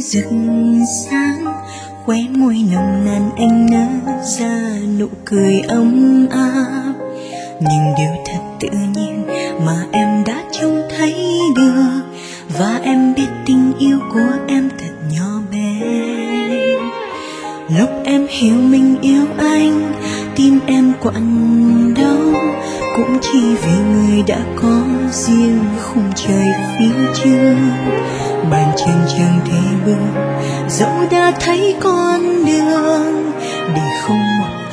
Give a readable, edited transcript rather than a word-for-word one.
rực sáng, khóe môi nồng nàn anh nở ra nụ cười ấm áp. Nhưng điều thật tự nhiên mà em đã trông thấy được, và em biết tình yêu của em thật nhỏ bé. Lúc em hiểu mình yêu anh, tim em quặn đau, cũng chỉ vì người đã có riêng khung trời phía trước. Bàn chân chẳng thể bước, dẫu đã thấy con đường, để không một